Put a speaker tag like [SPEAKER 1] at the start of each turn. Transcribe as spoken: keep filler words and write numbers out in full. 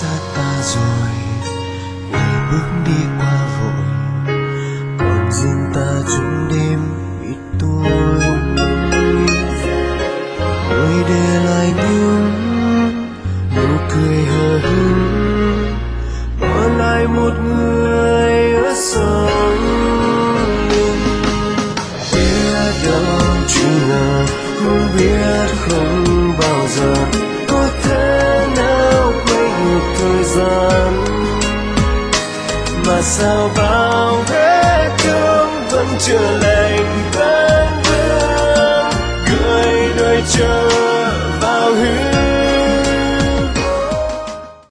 [SPEAKER 1] xa ta rồi, quay bước đi qua vội, còn riêng ta trong đêm ít tôi. Người để lại những nụ cười hờ hững, bỏ lại một người ở sau lưng. Biết đâu chưa ngờ, cũng biết không bao giờ có thể nào quay ngược thời gian, mà sao bao vết thương vẫn chưa lành vết thương, cười đôi chân